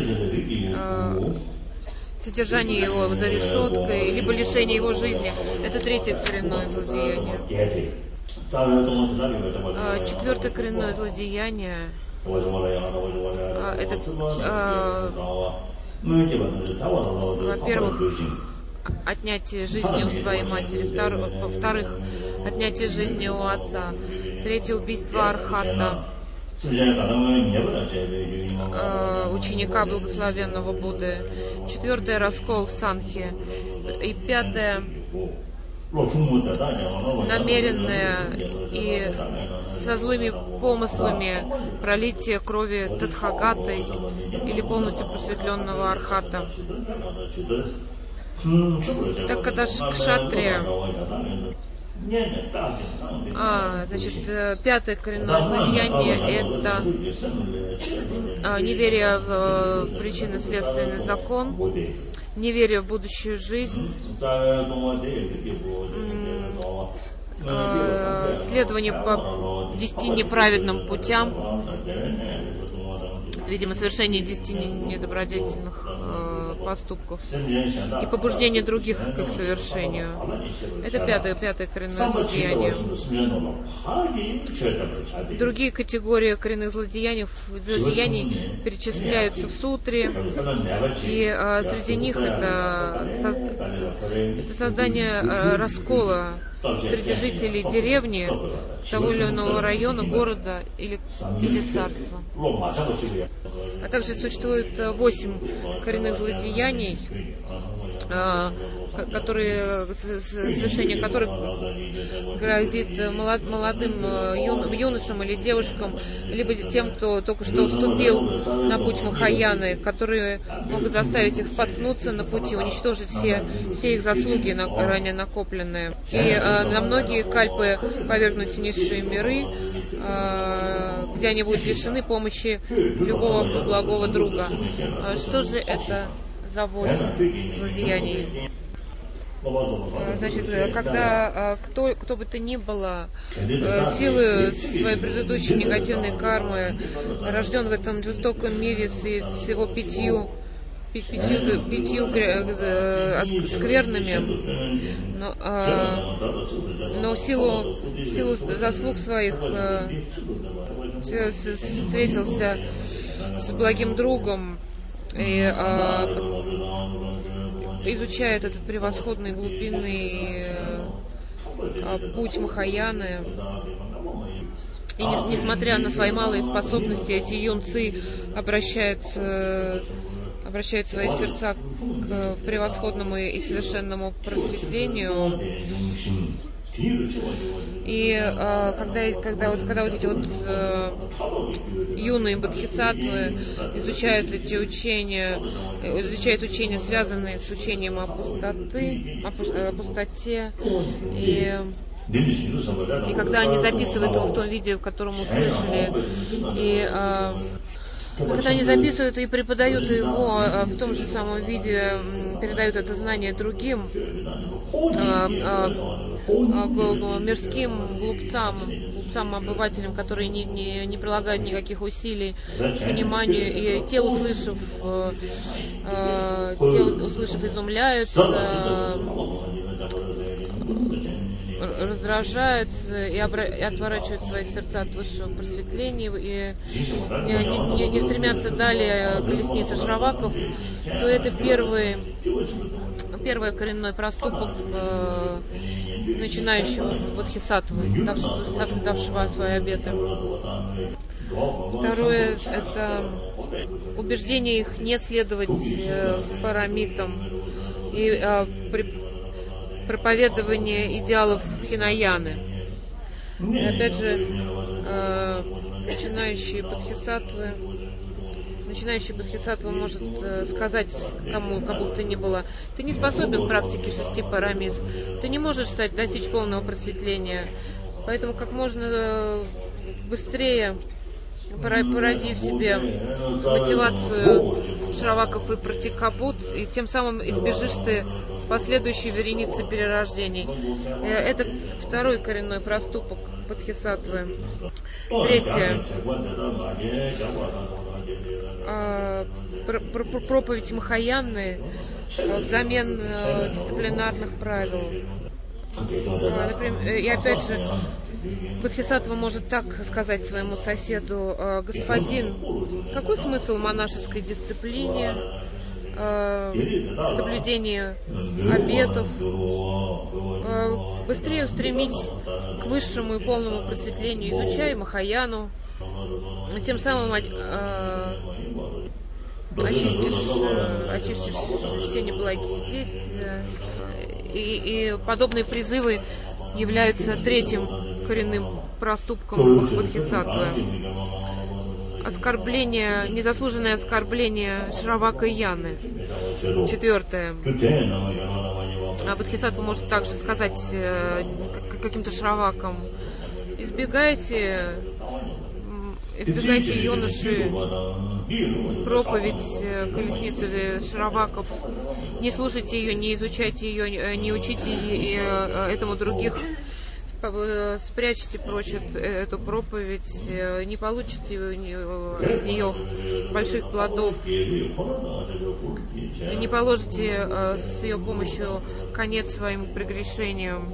содержание его за решеткой, либо лишение его жизни. Это третье коренное злодеяние. Четвертое коренное злодеяние — это, во-первых, отнятие жизни у своей матери, во-вторых, отнятие жизни у отца, третье — убийство архата, ученика благословенного Будды, четвертое — раскол в санхе, и пятое — намеренное и со злыми помыслами пролитие крови Тадхагаты или полностью просветленного архата. Так когда кшатрия Значит, пятое коренное злодеяние – это неверие в причинно-следственный закон, неверие в будущую жизнь, следование по 10 неправедным путям, видимо, совершение 10 недобродетельных поступков и побуждение других к их совершению. Это пятое коренное злодеяние. Другие категории коренных злодеяний перечисляются в сутре, и среди них это создание раскола среди жителей деревни, того или иного района, города или царства. А также существует 8 коренных злодеяний, совершение которых грозит молодым юношам или девушкам, либо тем, кто только что вступил на путь Махаяны, которые могут заставить их споткнуться на пути, уничтожить все их заслуги, ранее накопленные, и на многие кальпы повергнуть в низшие миры, где они будут лишены помощи любого благого друга. Что же это за 8 злодеяний? Значит, когда кто бы то ни было, силы своей предыдущей негативной кармы, рожден в этом жестоком мире с его пятью скверными, но силу заслуг своих встретился с благим другом и изучает этот превосходный глубинный путь Махаяны. И несмотря на свои малые способности, эти юнцы обращают свои сердца к превосходному и совершенному просветлению. И когда вот эти юные бодхисаттвы изучают учения, связанные с учением о пустоте, и когда они записывают его в том виде, в котором услышали, и когда они записывают и преподают его в том же самом виде, передают это знание другим мирским глупцам, обывателям, которые не прилагают никаких усилий к пониманию, и те, услышав, изумляются, раздражаются и отворачивают свои сердца от высшего просветления и не стремятся далее колесницы Шраваков, то это первый коренной проступок начинающего бодхисаттвы, давшего свои обеты. Второе – это убеждение их не следовать парамитам и проповедование идеалов Хинаяны. И опять же, начинающий бодхисаттва может сказать кому бы то ни было: ты не способен к практике 6 парамит, ты не можешь достичь полного просветления, поэтому как можно быстрее породи в себе мотивацию Шраваков и Пратикабут, и тем самым избежишь ты последующей вереницы перерождений. Это второй коренной проступок бодхисаттвы. Третье. Проповедь Махаяны взамен дисциплинарных правил. Например, и опять же, бодхисаттва может так сказать своему соседу: господин, какой смысл в монашеской дисциплине, соблюдении обетов? Быстрее устремись к высшему и полному просветлению, изучай Махаяну, тем самым очистишь все неблагие действия. И подобные призывы являются третьим коренным проступком бодхисаттвы. Незаслуженное оскорбление Шравака и Яны. Четвертое. Бодхисаттва может также сказать каким-то шравакам: избегайте юноши проповедь колесницы шраваков, не слушайте ее, не изучайте ее, не учите этому других, спрячьте прочь эту проповедь, не получите из нее больших плодов, не положите с ее помощью конец своим прегрешениям.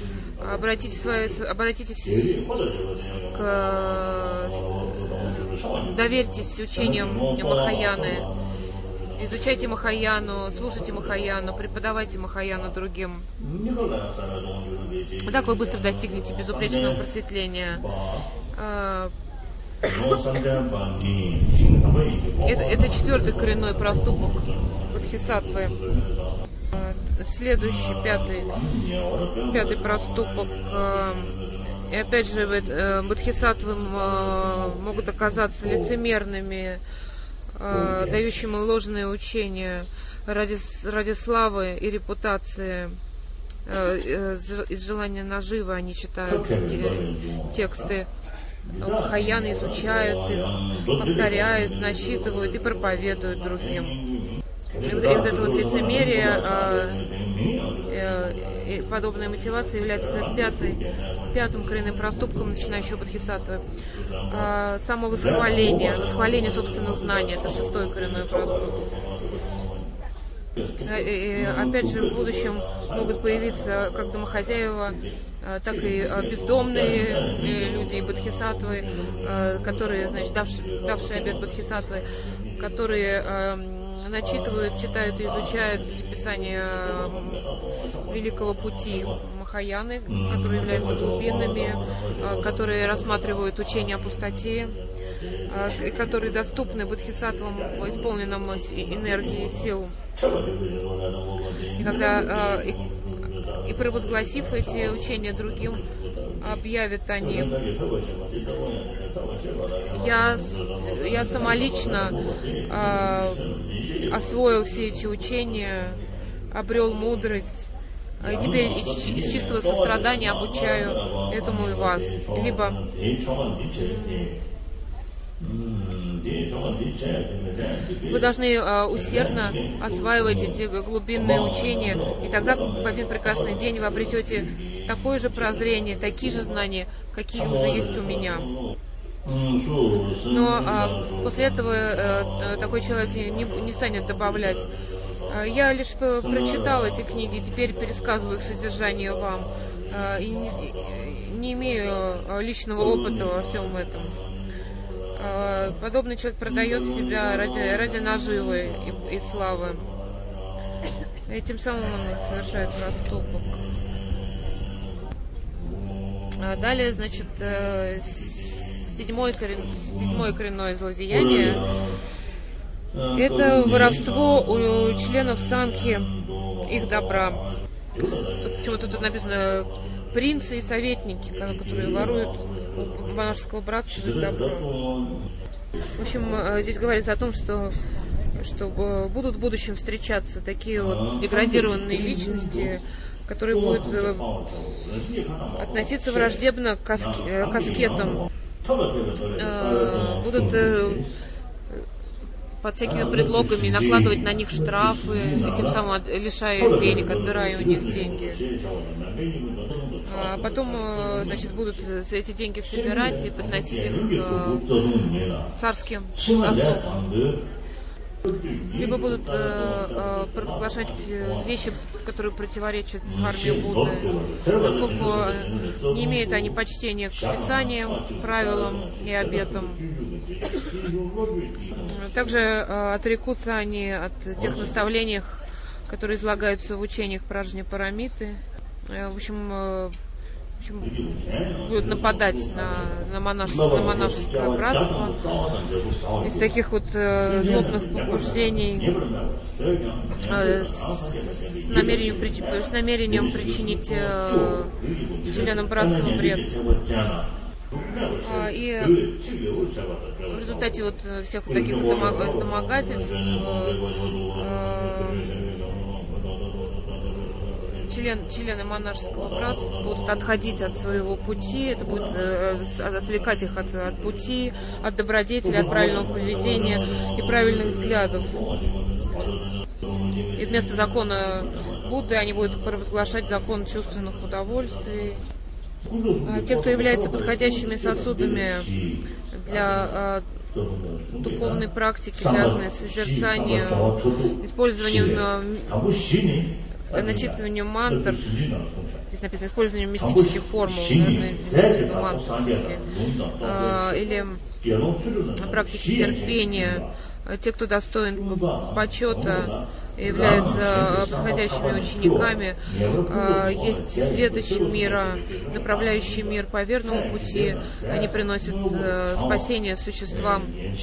Доверьтесь учениям Махаяны, изучайте Махаяну, слушайте Махаяну, преподавайте Махаяну другим. Так вы быстро достигнете безупречного просветления. Это четвертый коренной проступок Бодхисаттвы. Следующий, пятый проступок. И опять же, бодхисаттвы могут оказаться лицемерными, дающими ложные учения ради славы и репутации. Из желания наживы они читают тексты Махаяны, изучают их, повторяют, насчитывают и проповедуют другим. И вот это вот лицемерие и подобная мотивация является пятым коренным проступком начинающего бодхисаттвы. Восхваление собственных знаний — это шестой коренной проступок. И опять же, в будущем могут появиться как домохозяева, так и бездомные люди и бодхисаттвы, которые, значит, давшие обет бодхисаттвы, которые начитывают, читают и изучают эти писания Великого Пути Махаяны, которые являются глубинными, которые рассматривают учение о пустоте, которые доступны бодхисаттвам, исполненным энергией, сил. И провозгласив эти учения другим, объявят они: я самолично освоил все эти учения, обрел мудрость, и теперь из чистого сострадания обучаю этому и вас. Либо вы должны усердно осваивать эти глубинные учения, и тогда в один прекрасный день вы обретете такое же прозрение, такие же знания, какие уже есть у меня. Но после этого такой человек не станет добавлять: я лишь прочитал эти книги, теперь пересказываю их содержание вам, и не имею личного опыта во всем этом. Подобный человек продает себя ради наживы и славы. И тем самым он совершает проступок. Далее, значит, седьмое коренное злодеяние — это воровство у членов сангхи их добра. Почему-то тут написано принцы и советники, которые воруют у монашеского братства их добро. В общем, здесь говорится о том, что будут в будущем встречаться такие вот деградированные личности, которые будут относиться враждебно к аскетам, будут под всякими предлогами накладывать на них штрафы, и тем самым лишая их денег, отбирая у них деньги. А потом, значит, будут эти деньги собирать и подносить их к царским особам. Либо будут провозглашать вещи, которые противоречат дхарме Будды, поскольку не имеют они почтения к писаниям, правилам и обетам. Также отрекутся они от тех наставлений, которые излагаются в учениях Праджняпарамиты. В общем, будут нападать на монашеское братство из таких вот злобных побуждений с намерением причинить членам братства вред. И в результате вот всех вот таких домогательств члены монашеского братства будут отходить от своего пути, это будет отвлекать их от пути, от добродетели, от правильного поведения и правильных взглядов. И вместо закона Будды они будут провозглашать закон чувственных удовольствий. Те, кто являются подходящими сосудами для духовной практики, связанной с созерцанием, использованием, начитыванием мантр, здесь написано использованием мистических формул, наверное, имеется в виду мантры, или практики терпения. Те, кто достоин почета, являются подходящими учениками, есть светоч мира, направляющий мир по верному пути, они приносят спасение существам,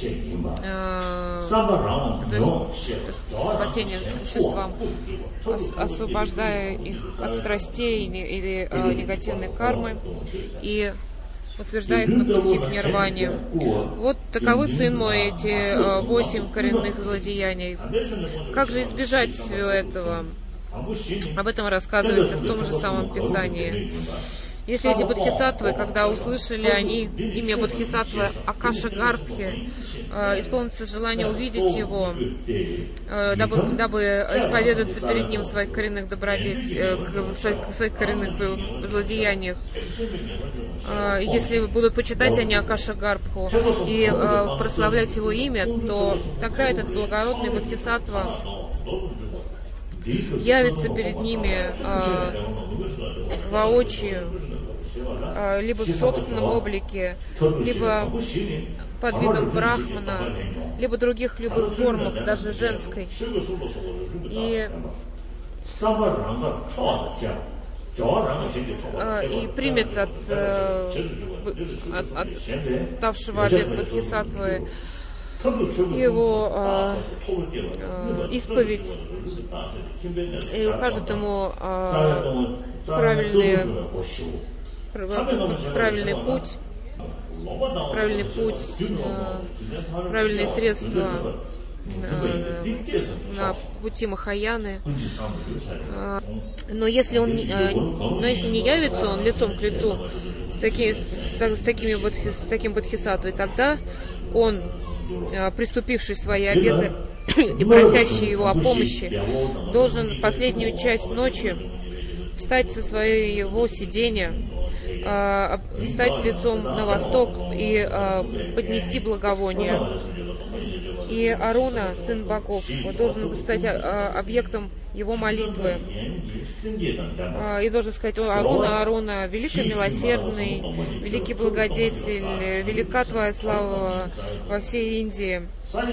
освобождая их от страстей или негативной кармы и утверждая их на пути к нирване. Вот таковы, сын мой, эти 8 коренных злодеяний. Как же избежать всего этого? Об этом рассказывается в том же самом Писании. Если эти бодхисаттвы, когда услышали они имя бодхисаттвы Акаша-Гарбхи, исполнится желание увидеть его, дабы исповедаться перед ним в своих коренных в своих коренных злодеяниях, если будут почитать они Акаша-Гарбху и прославлять его имя, то тогда этот благородный бодхисаттва явится перед ними воочию, либо в собственном облике, либо под видом брахмана, либо других любых формах, даже женской. И примет от давшего обет бодхисаттвы его исповедь и укажет ему правильный путь, правильные средства на пути Махаяны. Но если не явится он лицом к лицу с таким бодхисаттвой, тогда он, приступивший свои обеты и просящий его о помощи, должен в последнюю часть ночи встать со своего сидения, встать лицом на восток и поднести благовоние. И Аруна, сын богов, должен стать объектом его молитвы. И должен сказать: «О, Аруна, Аруна, великий милосердный, великий благодетель, велика твоя слава во всей Индии.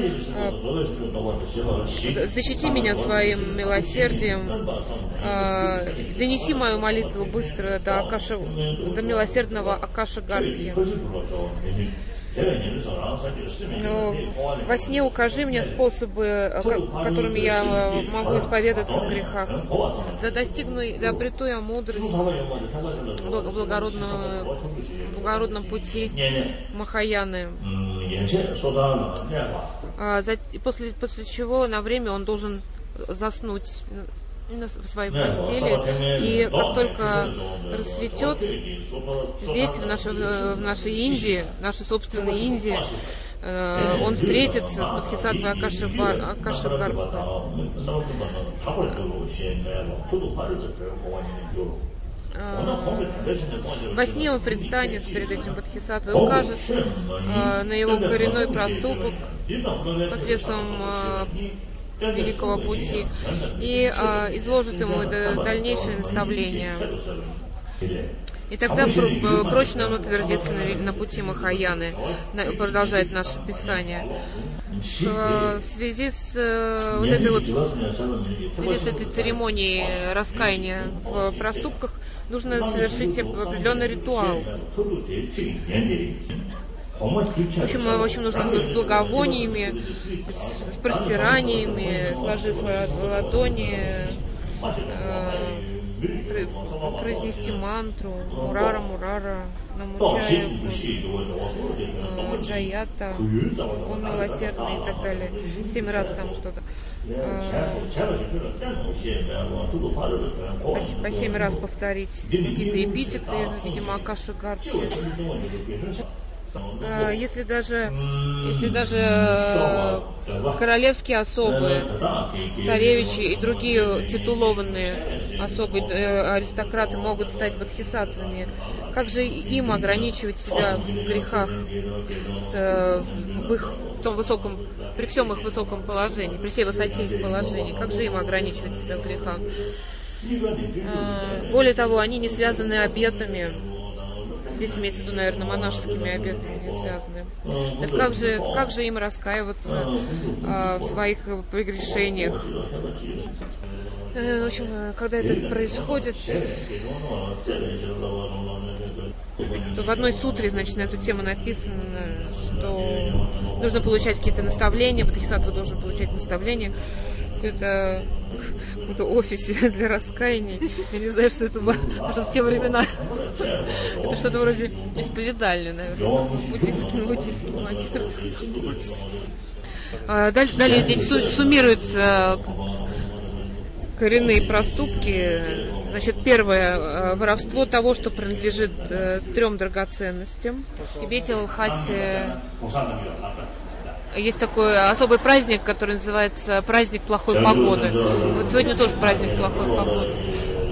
Защити меня своим милосердием, донеси мою молитву быстро до милосердного Акаша-Гарбхи. Во сне укажи мне способы, которыми я могу исповедаться в грехах. Да обрету я мудрость в благородном пути Махаяны». После чего на время он должен заснуть в своей постели, и как только рассветет здесь, в нашей Индии, в нашей собственной Индии, он встретится с бодхисаттвой Акаша-Гарбхой. Во сне он предстанет перед этим бодхисаттвой, укажет на его коренной проступок посредством великого пути и изложит ему дальнейшие наставления. И тогда прочно он утвердится на пути Махаяны, продолжает наше Писание. В связи с этой церемонией раскаяния в проступках нужно совершить определенный ритуал. В общем, нужно с благовониями, с простираниями, сложив ладони, произнести мантру Мурара Мурара, Намучая, Джаята, Он милосердный и так далее. 7 раз там что-то. По 7 раз повторить какие-то эпитеты, видимо, Акаши Гарки. Если даже королевские особы, царевичи и другие титулованные особы, аристократы могут стать бодхисаттвами, как же им ограничивать себя в грехах при всем их высоком положении, при всей высоте их положения, как же им ограничивать себя в грехах? Более того, они не связаны обетами. Здесь имеется в виду, наверное, монашескими обетами не связаны. Так как же им раскаиваться в своих прегрешениях? В общем, когда это происходит, то в одной сутре, значит, на эту тему написано, что нужно получать какие-то наставления, бодхисаттва должен получать наставления. Это в каком-то офисе для раскаяния. Я не знаю, что это было, потому что в те времена это что-то вроде исповедальни, наверное, буддийский манер. Далее здесь суммируются коренные проступки. Значит, первое, воровство того, что принадлежит 3 драгоценностям. В Тибете, Лхасе есть такой особый праздник, который называется праздник плохой погоды. Вот сегодня тоже праздник плохой погоды.